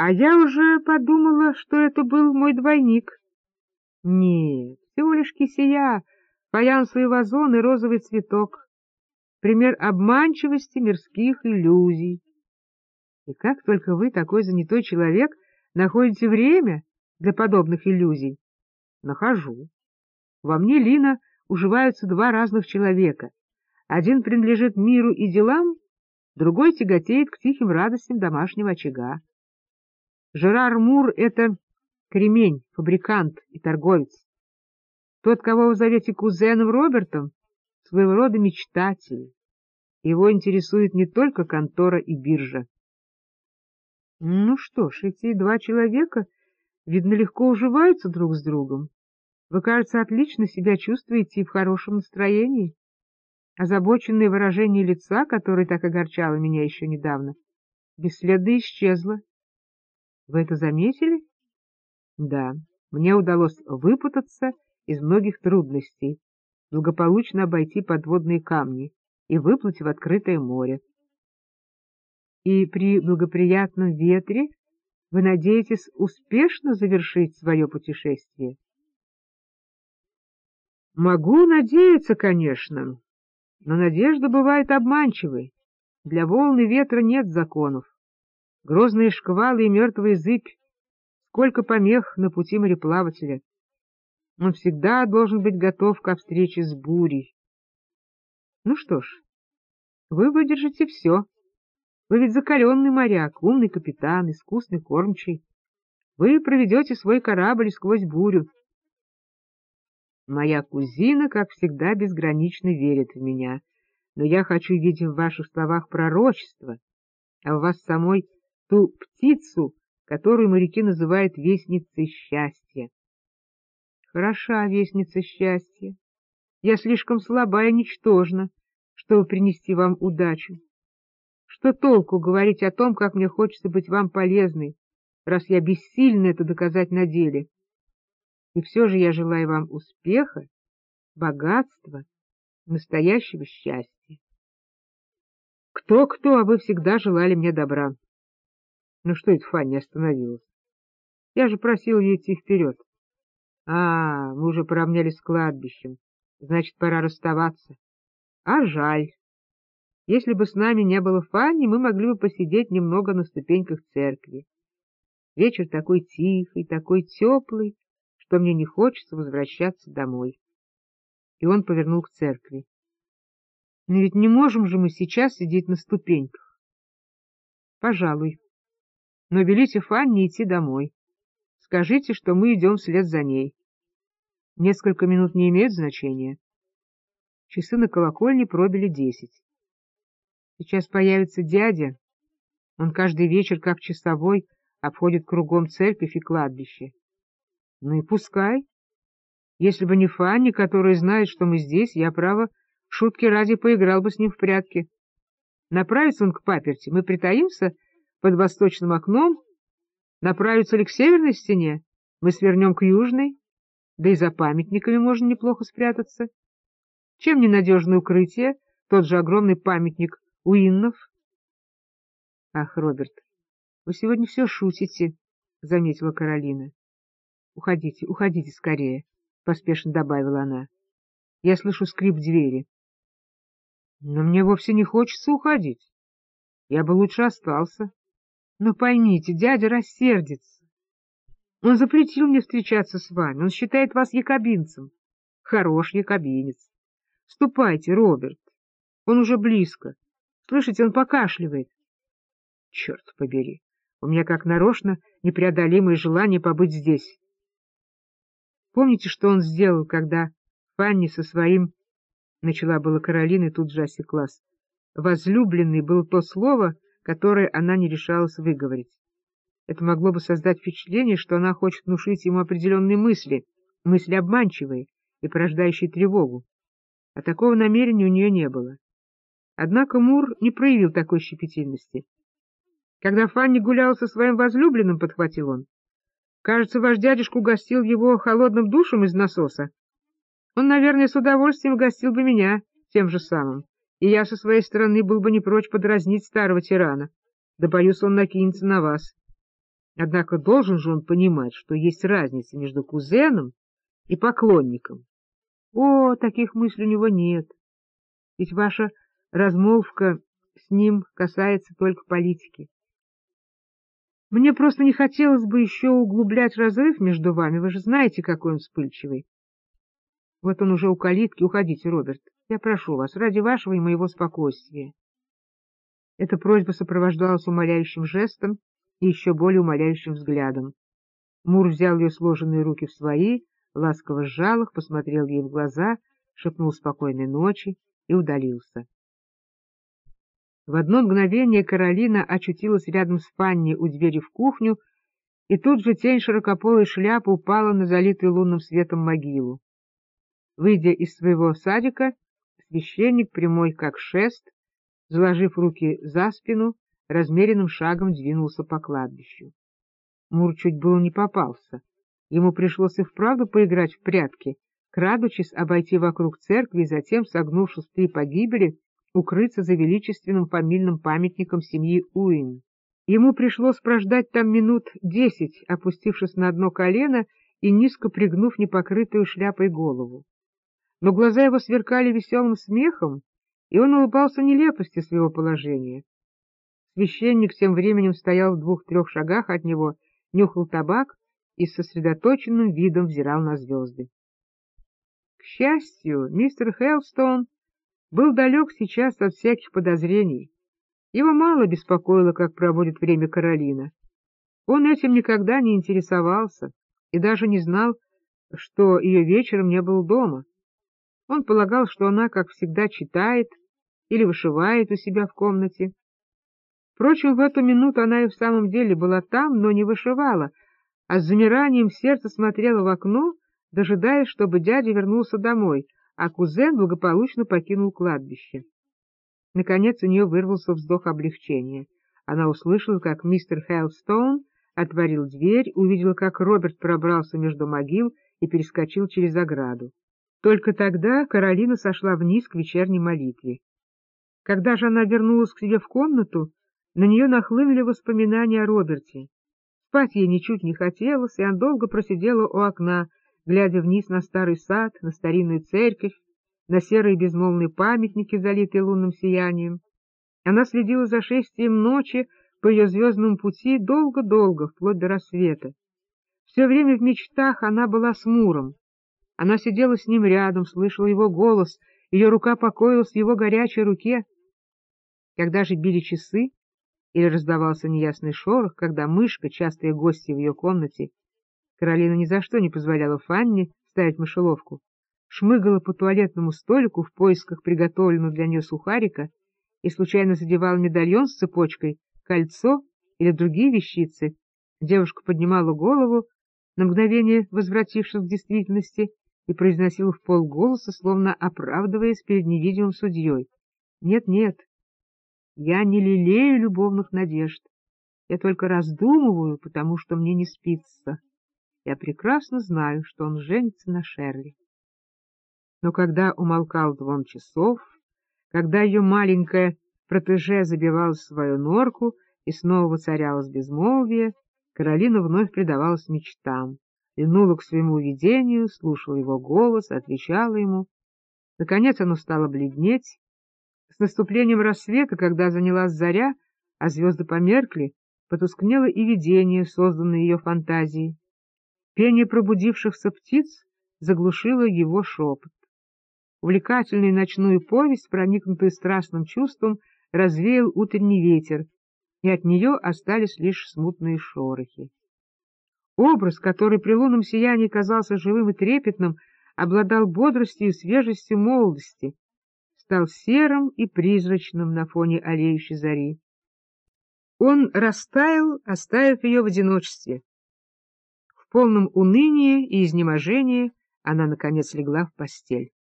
А я уже подумала, что это был мой двойник. Нет, всего лишь кисея, фаянсовый вазон и розовый цветок. Пример обманчивости мирских иллюзий. И как только вы, такой занятой человек, находите время для подобных иллюзий? Нахожу. Во мне, Лина, уживаются два разных человека. Один принадлежит миру и делам, другой тяготеет к тихим радостям домашнего очага. Жерар Мур — это кремень, фабрикант и торговец. Тот, кого вы зовете кузеном Робертом, своего рода мечтатель. Его интересует не только контора и биржа. Ну что ж, эти два человека, видно, легко уживаются друг с другом. Вы, кажется, отлично себя чувствуете и в хорошем настроении. Озабоченное выражение лица, которое так огорчало меня еще недавно, бесследно исчезло. Вы это заметили? Да, мне удалось выпутаться из многих трудностей, благополучно обойти подводные камни и выплыть в открытое море. И при благоприятном ветре вы надеетесь успешно завершить свое путешествие? Могу надеяться, конечно, но надежда бывает обманчивой. Для волн и ветра нет законов. Грозные шквалы и мертвая зыбь — сколько помех на пути мореплавателя. Он всегда должен быть готов ко встрече с бурей. Ну что ж, вы выдержите все. Вы ведь закаленный моряк, умный капитан, искусный кормчий. Вы проведете свой корабль сквозь бурю. Моя кузина, как всегда, безгранично верит в меня, но я хочу видеть в ваших словах пророчество, а в вас самой ту птицу, которую моряки называют вестницей счастья. Хороша вестница счастья. Я слишком слаба и ничтожна, чтобы принести вам удачу. Что толку говорить о том, как мне хочется быть вам полезной, раз я бессильна это доказать на деле? И все же я желаю вам успеха, богатства, настоящего счастья. Кто-кто, а вы всегда желали мне добра. Ну что это Фанни остановилась? Я же просил ее идти вперед. А, мы уже поравнялись с кладбищем. Значит, пора расставаться. А жаль. Если бы с нами не было Фанни, мы могли бы посидеть немного на ступеньках церкви. Вечер такой тихий, такой теплый, что мне не хочется возвращаться домой. И он повернул к церкви. Но ведь не можем же мы сейчас сидеть на ступеньках. Пожалуй. Но велите Фанни идти домой. Скажите, что мы идем вслед за ней. Несколько минут не имеют значения. Часы на колокольне пробили 10. Сейчас появится дядя. Он каждый вечер, как часовой, обходит кругом церковь и кладбище. Ну и пускай. Если бы не Фанни, которая знает, что мы здесь, я, право, шутки ради поиграл бы с ним в прятки. Направится он к паперти, мы притаимся под восточным окном. Направится ли к северной стене, мы свернем к южной, да и за памятниками можно неплохо спрятаться. Чем ненадежное укрытие, тот же огромный памятник Уиннов. — Ах, Роберт, вы сегодня все шутите, — заметила Каролина. — Уходите, уходите скорее, — поспешно добавила она. — Я слышу скрип двери. — Но мне вовсе не хочется уходить. Я бы лучше остался. Но поймите, дядя рассердится. Он запретил мне встречаться с вами, он считает вас якобинцем. Хорош якобинец. Ступайте, Роберт, он уже близко. Слышите, он покашливает. Черт побери, у меня как нарочно непреодолимое желание побыть здесь. Помните, что он сделал, когда Фанни со своим... Начала была Каролина и тут же осеклась. Возлюбленный было то слово, которое она не решалась выговорить. Это могло бы создать впечатление, что она хочет внушить ему определенные мысли, мысли обманчивые и порождающие тревогу. А такого намерения у нее не было. Однако Мур не проявил такой щепетильности. Когда Фанни гуляла со своим возлюбленным, подхватил он, кажется, ваш дядюшка угостил его холодным душем из насоса. Он, наверное, с удовольствием угостил бы меня тем же самым, и я со своей стороны был бы не прочь подразнить старого тирана. Да, боюсь, он накинется на вас. Однако должен же он понимать, что есть разница между кузеном и поклонником. О, таких мыслей у него нет. Ведь ваша размолвка с ним касается только политики. Мне просто не хотелось бы еще углублять разрыв между вами. Вы же знаете, какой он вспыльчивый. Вот он уже у калитки. Уходите, Роберт. Я прошу вас, ради вашего и моего спокойствия. Эта просьба сопровождалась умоляющим жестом и еще более умоляющим взглядом. Мур взял ее сложенные руки в свои, ласково сжал их, посмотрел ей в глаза, шепнул спокойной ночи и удалился. В одно мгновение Каролина очутилась рядом с Фанни у двери в кухню, и тут же тень широкополой шляпы упала на залитую лунным светом могилу. Выйдя из своего садика, священник, прямой как шест, заложив руки за спину, размеренным шагом двинулся по кладбищу. Мур чуть было не попался. Ему пришлось и вправду поиграть в прятки, крадучись обойти вокруг церкви и затем, согнувшись в 3 погибели, укрыться за величественным фамильным памятником семьи Уин. Ему пришлось прождать там минут 10, опустившись на одно колено и низко пригнув непокрытую шляпой голову. Но глаза его сверкали веселым смехом, и он улыбался нелепости своего положения. Священник тем временем стоял в 2-3 шагах от него, нюхал табак и с сосредоточенным видом взирал на звезды. К счастью, мистер Хелстон был далек сейчас от всяких подозрений. Его мало беспокоило, как проводит время Каролина. Он этим никогда не интересовался и даже не знал, что ее вечером не был дома. Он полагал, что она, как всегда, читает или вышивает у себя в комнате. Впрочем, в эту минуту она и в самом деле была там, но не вышивала, а с замиранием сердца смотрела в окно, дожидаясь, чтобы дядя вернулся домой, а кузен благополучно покинул кладбище. Наконец у нее вырвался вздох облегчения. Она услышала, как мистер Хелстоун отворил дверь, увидела, как Роберт пробрался между могил и перескочил через ограду. Только тогда Каролина сошла вниз к вечерней молитве. Когда же она вернулась к себе в комнату, на нее нахлынули воспоминания о Роберте. Спать ей ничуть не хотелось, и она долго просидела у окна, глядя вниз на старый сад, на старинную церковь, на серые безмолвные памятники, залитые лунным сиянием. Она следила за шествием ночи по ее звездному пути долго-долго, вплоть до рассвета. Все время в мечтах она была с Муром. Она сидела с ним рядом, слышала его голос, ее рука покоилась в его горячей руке. Когда же били часы, или раздавался неясный шорох, когда мышка, частые гости в ее комнате, Каролина ни за что не позволяла Фанни ставить мышеловку, шмыгала по туалетному столику в поисках приготовленного для нее сухарика и случайно задевала медальон с цепочкой, кольцо или другие вещицы, девушка поднимала голову, на мгновение возвратившись к действительности, и произносила вполголоса, словно оправдываясь перед невидимым судьей: «Нет, нет, я не лелею любовных надежд, я только раздумываю, потому что мне не спится. Я прекрасно знаю, что он женится на Шерли». Но когда умолкал звон часов, когда ее маленькая протеже забивалась в свою норку и снова воцарялось безмолвие, Каролина вновь предавалась мечтам, льнула к своему видению, слушала его голос, отвечала ему. Наконец оно стало бледнеть. С наступлением рассвета, когда занялась заря, а звезды померкли, потускнело и видение, созданное ее фантазией. Пение пробудившихся птиц заглушило его шепот. Увлекательную ночную повесть, проникнутую страстным чувством, развеял утренний ветер, и от нее остались лишь смутные шорохи. Образ, который при лунном сиянии казался живым и трепетным, обладал бодростью и свежестью молодости, стал серым и призрачным на фоне алеющей зари. Он растаял, оставив ее в одиночестве. В полном унынии и изнеможении она, наконец, легла в постель.